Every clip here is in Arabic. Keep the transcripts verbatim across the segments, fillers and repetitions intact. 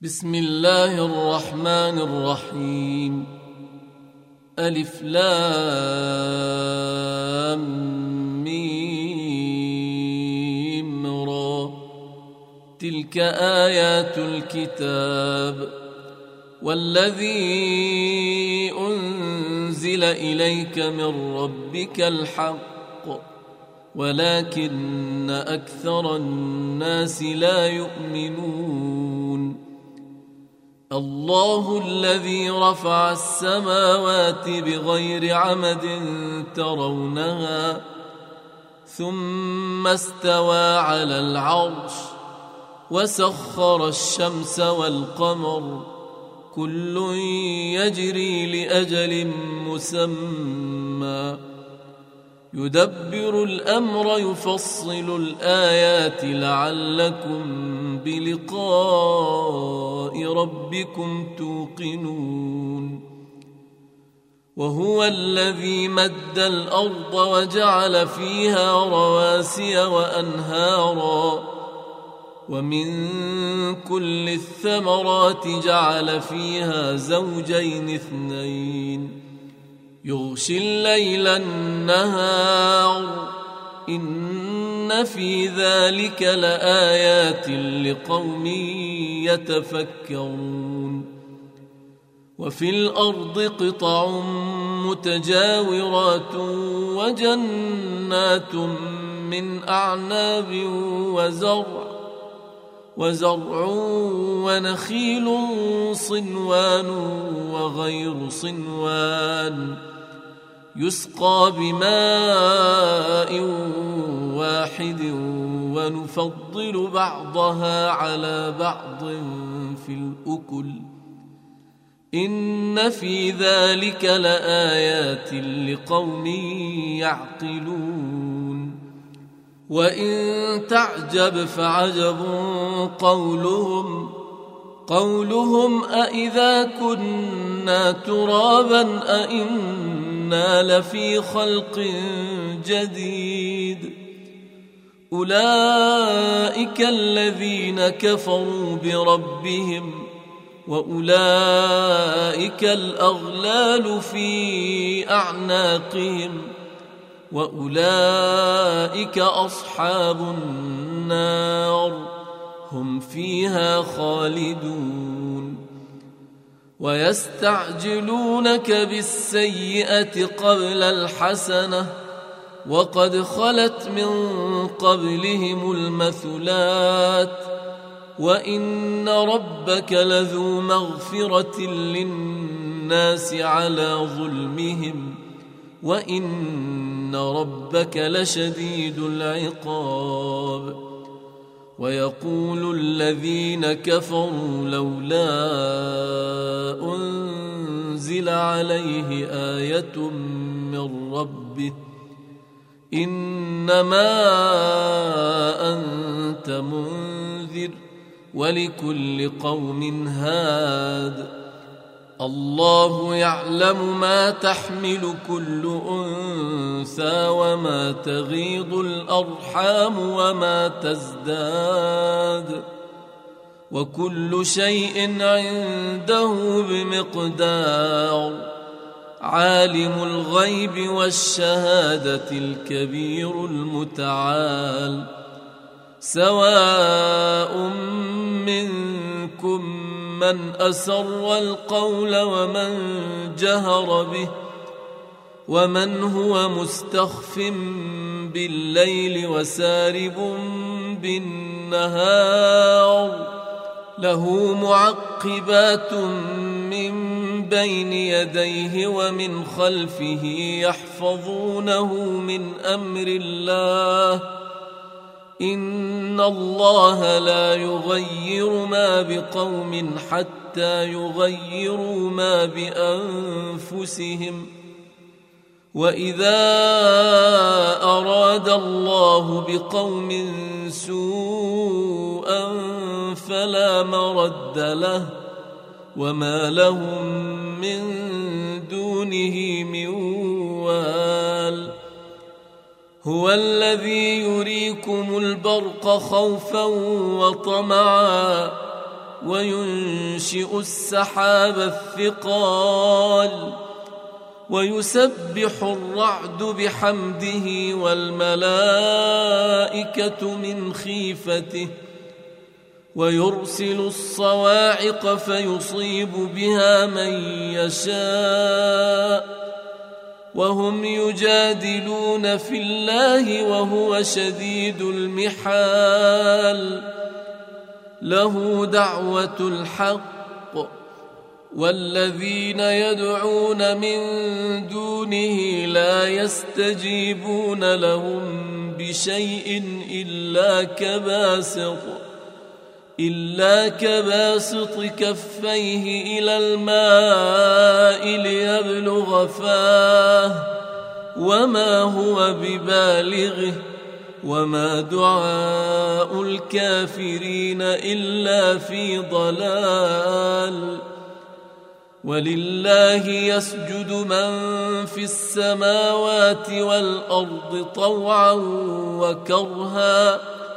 بسم الله الرحمن الرحيم. ألف لام ميم را. تلك آيات الكتاب والذي أنزل إليك من ربك الحق ولكن أكثر الناس لا يؤمنون. الله الذي رفع السماوات بغير عمد ترونها ثم استوى على العرش وسخر الشمس والقمر كل يجري لأجل مسمى يدبر الأمر يفصل الآيات لعلكم بلقاء ربكم توقنون. وهو الذي مد الأرض وجعل فيها رواسي وأنهارا ومن كل الثمرات جعل فيها زوجين اثنين يغشي الليل النهار إن في ذلك لآيات لقوم يتفكرون. وفي الأرض قطع متجاورات وجنات من أعناب وزرع وزرع ونخيل صنوان وغير صنوان يسقى بماء واحد ونفضل بعضها على بعض في الأكل إن في ذلك لآيات لقوم يعقلون. وإن تعجب فعجب قولهم قولهم أإذا كنا ترابا أإنا لفي خلق جديد أولئك الذين كفروا بربهم وأولئك الأغلال في أعناقهم وأولئك أصحاب النار هم فيها خالدون. ويستعجلونك بالسيئة قبل الحسنة وقد خلت من قبلهم المثلات وإن ربك لذو مغفرة للناس على ظلمهم وإن ربك لشديد العقاب. ويقول الذين كفروا لولا أنزل عليه آية من ربه إنما أنت منذر ولكل قوم هاد الله يعلم ما تحمل كل أنثى وما تغيض الأرحام وما تزداد وكل شيء عنده بمقدار. عالم الغيب والشهادة الكبير المتعال سواء منكم من أسر القول ومن جهر به ومن هو مستخف بالليل وسارب بالنهار له معقبات من بين يديه ومن خلفه يحفظونه من أمر الله إن الله لا يغير ما بقوم حتى يغيروا ما بأنفسهم وإذا أراد الله بقوم سوءا فلا مرد له وما لهم من دونه من وال. هو الذي يريكم البرق خوفا وطمعا وينشئ السحاب الثقال ويسبح الرعد بحمده والملائكة من خيفته ويرسل الصواعق فيصيب بها من يشاء وهم يجادلون في الله وهو شديد المحال له دعوة الحق والذين يدعون من دونه لا يستجيبون لهم بشيء إلا كباسط إلا كباسط كفيه إلى الماء ليبلغ فاه وما هو ببالغه وما دعاء الكافرين إلا في ضلال ولله يسجد من في السماوات والأرض طوعا وكرها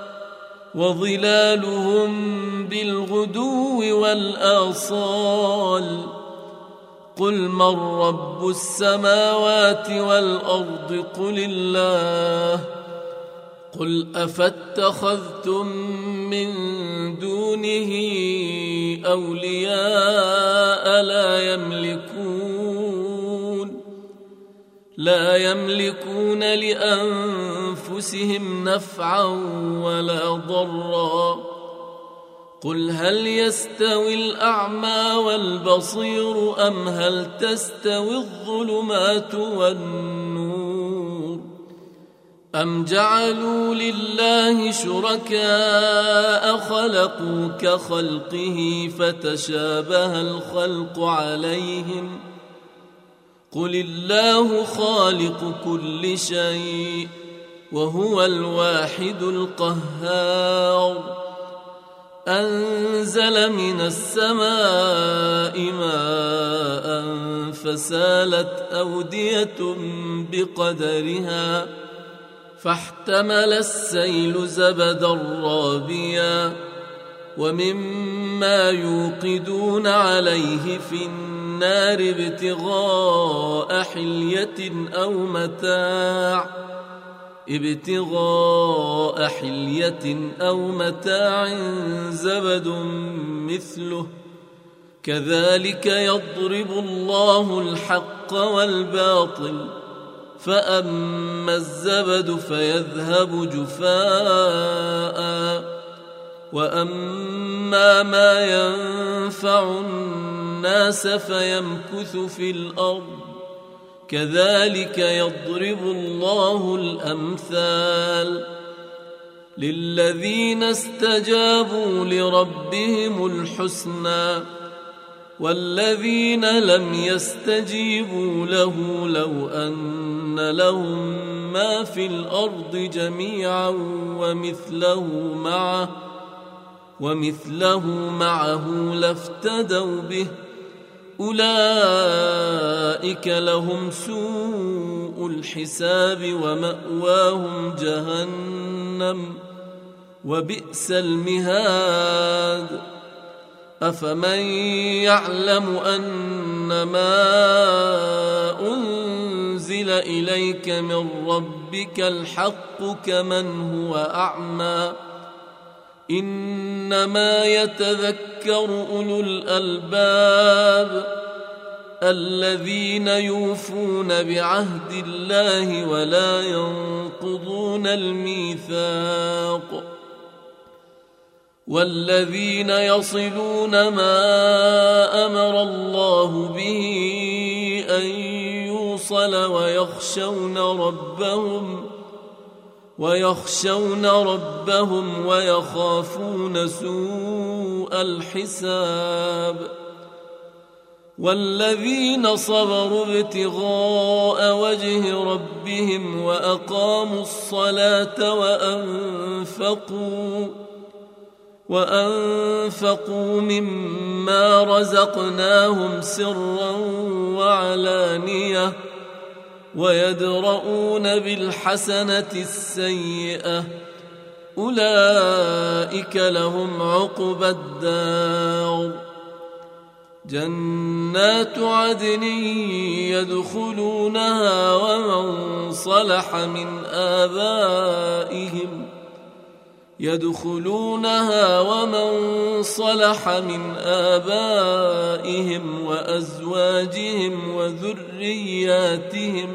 وظلالهم بالغدو والآصال قل من رب السماوات والأرض قل الله قل أفاتخذتم من دونه أولياء لا يملكون لا يملكون لأنفسهم نفعا ولا ضرا قل هل يستوي الأعمى والبصير أم هل تستوي الظلمات والنور أم جعلوا لله شركاء خلقوا كخلقه فتشابه الخلق عليهم قل الله خالق كل شيء وهو الواحد القهار أنزل من السماء ماء فسالت أودية بقدرها فاحتمل السيل زبدا رابيا ومما يوقدون عليه في النار ابتغاء حلية أو متاع ابتغاء حلية أو متاع زبد مثله كذلك يضرب الله الحق والباطل فأما الزبد فيذهب جفاء وأما ما ينفع الناس فيمكث في الأرض كذلك يضرب الله الأمثال للذين استجابوا لربهم الحسنى والذين لم يستجيبوا له لو أن لهم ما في الأرض جميعا ومثله معه ومثله معه لافتدوا به أولئك لهم سوء الحساب ومأواهم جهنم وبئس المهاد أفمن يعلم أنما أنزل إليك من ربك الحق كمن هو أعمى إنما يتذكر أولو الألباب الذين يوفون بعهد الله ولا ينقضون الميثاق والذين يصلون ما أمر الله به أن يوصل ويخشون ربهم ويخشون ربهم ويخافون سوء الحساب والذين صبروا ابتغاء وجه ربهم وأقاموا الصلاة وأنفقوا وأنفقوا مما رزقناهم سرا وعلانية ويدرؤون بالحسنة السيئة أولئك لهم عقبى الدار جنات عدن يدخلونها ومن صلح من آبائهم يدخلونها ومن صلح من آبائهم وأزواجهم وذرياتهم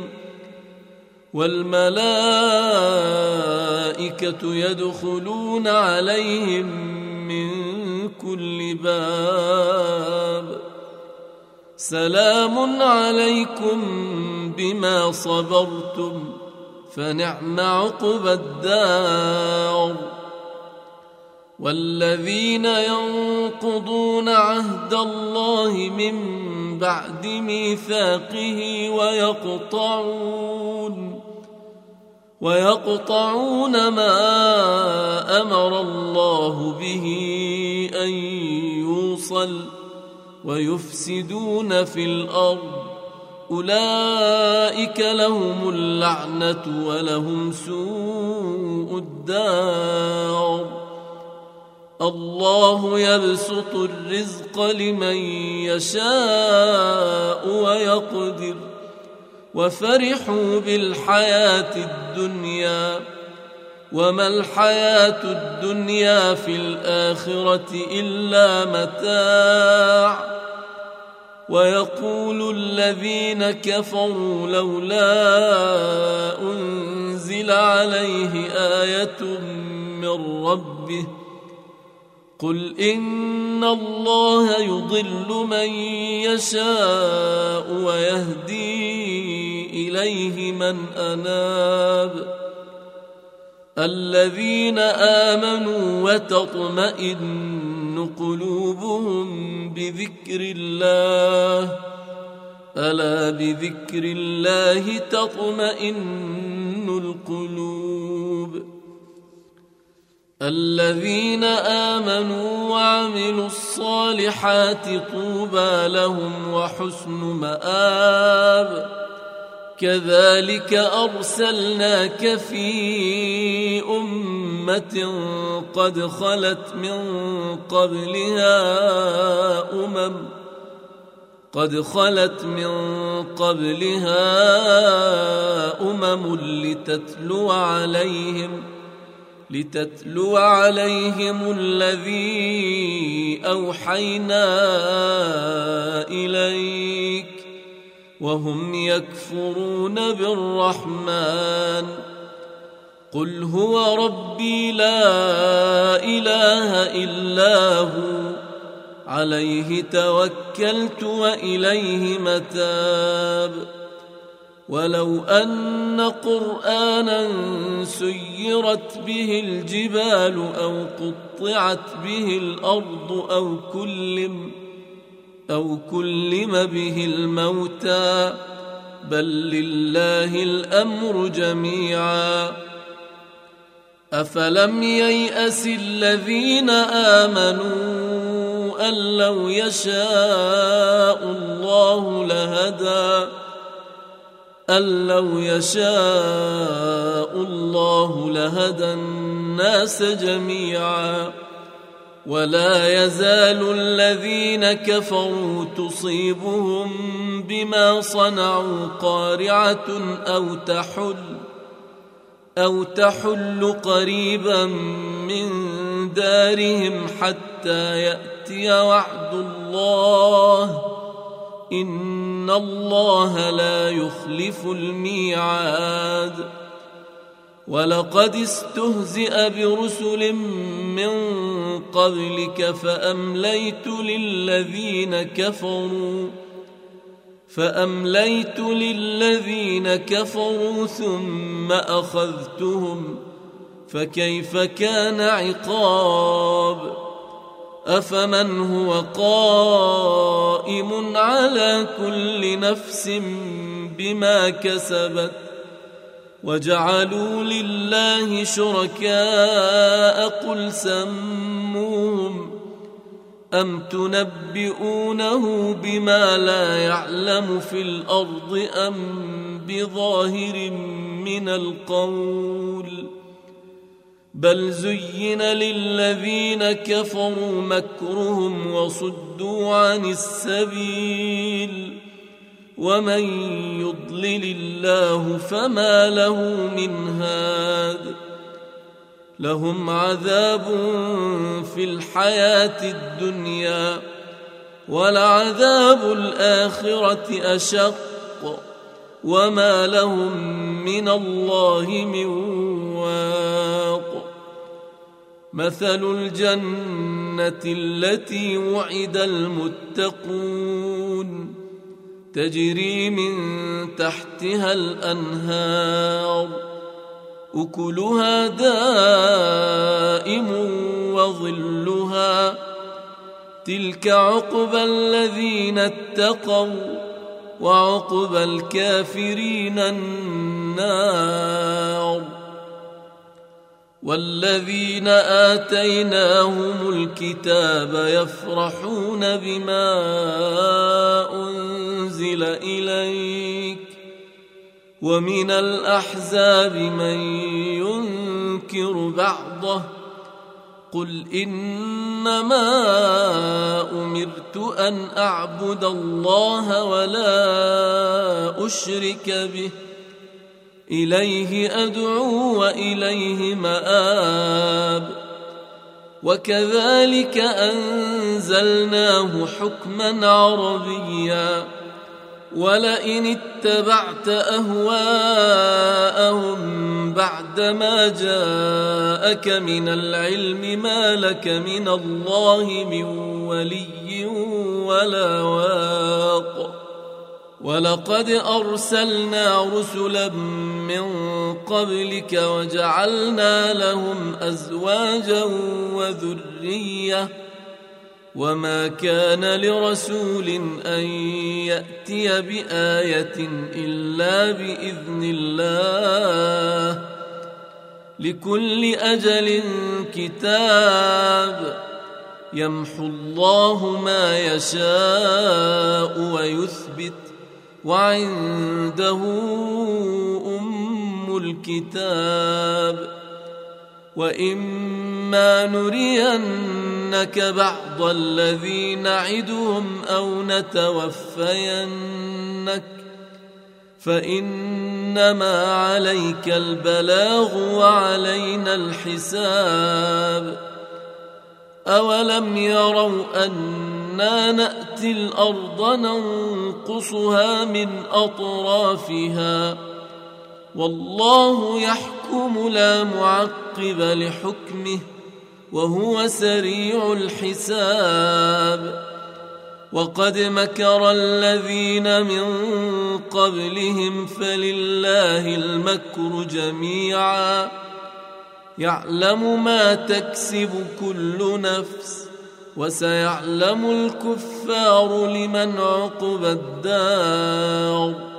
والملائكة يدخلون عليهم من كل باب سلام عليكم بما صبرتم فنعم عقبى الدار والذين ينقضون عهد الله من بعد ميثاقه ويقطعون ويقطعون ما أمر الله به أن يوصل ويفسدون في الأرض أولئك لهم اللعنة ولهم سوء الدار الله يبسط الرزق لمن يشاء ويقدر وفرحوا بالحياة الدنيا وما الحياة الدنيا في الآخرة إلا متاع ويقول الذين كفروا لولا أنزل عليه آية من ربه قل إن الله يضل من يشاء ويهدي إليه من أناب الذين آمنوا وتطمئن قلوبهم بذكر الله ألا بذكر الله تطمئن القلوب الذين آمنوا وعملوا الصالحات طوبى لهم وحسن مآب كذلك أرسلناك في أمة قد خلت من قبلها أمم قد خلت من قبلها أمم لتتلو عليهم لتتلو عليهم الذي أوحينا إليك وهم يكفرون بالرحمن قل هو ربي لا إله إلا هو عليه توكلت وإليه متاب ولو أن قرآنا سيرت به الجبال أو قطعت به الأرض أو كلم أو كلم به الموتى بل لله الأمر جميعا أفلم ييأس الذين آمنوا أن لو يشاء الله لهدى أن لو يشاء الله لهدى الناس جميعا ولا يزال الذين كفروا تصيبهم بما صنعوا قارعة أو تحل أو تحل قريبا من دارهم حتى يأتي وعد الله إن الله لا يخلف الميعاد ولقد استهزئ برسل من قبلك فأمليت للذين كفروا فأمليت للذين كفروا ثم أخذتهم فكيف كان عقاب أفمن هو قائم على كل نفس بما كسبت وجعلوا لله شركاء قل سموهم أم تنبئونه بما لا يعلم في الأرض أم بظاهر من القول بل زين للذين كفروا مكرهم وصدوا عن السبيل ومن يضلل الله فما له من هاد لهم عذاب في الحياة الدنيا ولعذاب الآخرة أشق وما لهم من الله من واق مثل الجنة التي وعد المتقون تجري من تحتها الأنهار أكلها دائم وظلها تلك عقبى الذين اتقوا وعقبى الكافرين النار والذين آتيناهم الكتاب يفرحون بما أنزل إليك ومن الأحزاب من ينكر بعضه قل إنما أمرت أن أعبد الله ولا أشرك به إليه أدعو وإليه مآب وكذلك أنزلناه حكما عربيا ولئن اتبعت أهواءهم بعدما جاءك من العلم ما لك من الله من ولي ولا واق ولقد أرسلنا رسلا من قبلك وجعلنا لهم أزواجا وذرية وما كان لرسول أن يأتي بآية إلا بإذن الله لكل أجل كتاب يمحو الله ما يشاء ويثبت وعنده أم الكتاب وإما نرينك بعض الذي نعدهم أو نتوفينك فإنما عليك البلاغ وعلينا الحساب أولم يروا أنا نأتي الأرض ننقصها من أطرافها والله يحكم لا معقب لحكمه وهو سريع الحساب وقد مكر الذين من قبلهم فلله المكر جميعا يعلم ما تكسب كل نفس وسيعلم الكفار لمن عقبى الدار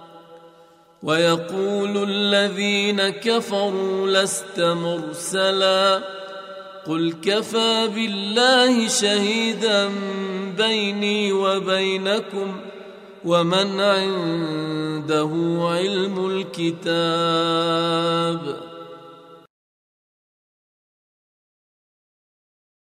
ويقول الذين كفروا لست مرسلا قل كفى بالله شهيدا بيني وبينكم ومن عنده علم الكتاب